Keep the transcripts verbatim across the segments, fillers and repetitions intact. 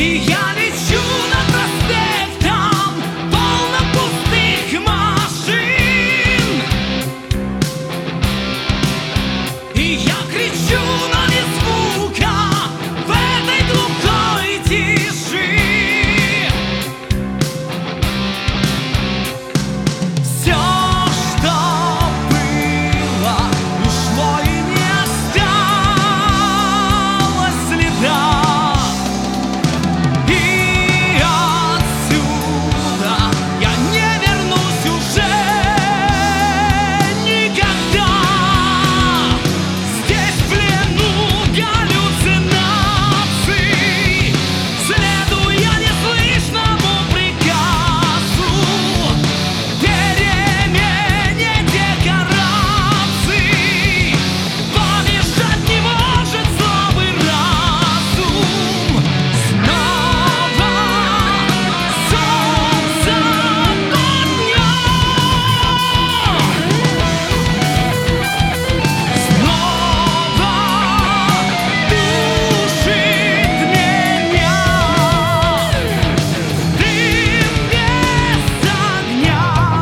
И я лечу над проспектом, полно пустых машин. И я кричу, но не звука в этой глухой тиши. Все, что было, ушло и не осталось следа. И отсюда я не вернусь уже никогда. Здесь в плену галлюцинаций, следуя неслышному приказу, перемене декораций, помешать не может слабый разум. Снова солнце под днем, снова душит меня дым без огня.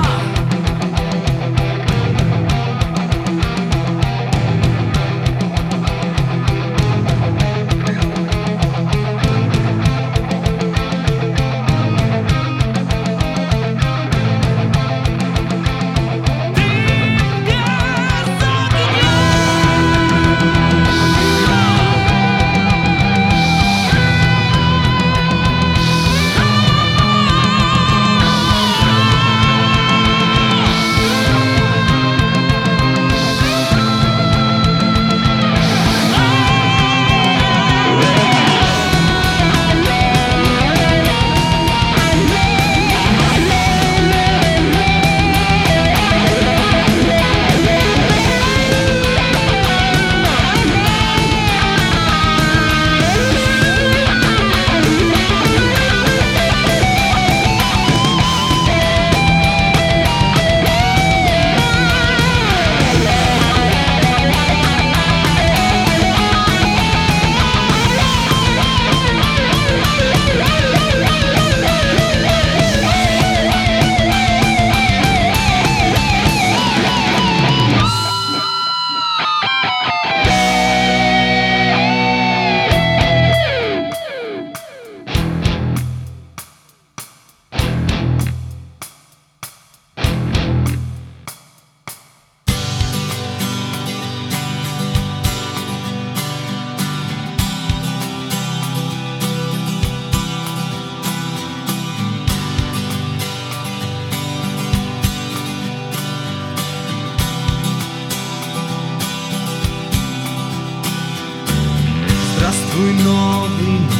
Здравствуй, новый мир,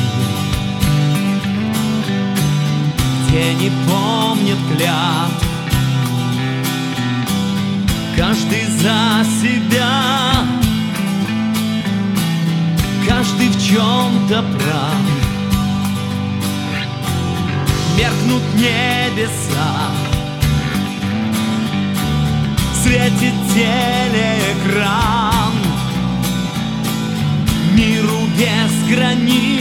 где не помнят клятв, каждый за себя, каждый в чем-то прав. Меркнут небеса, светит телеэкран, миру без границ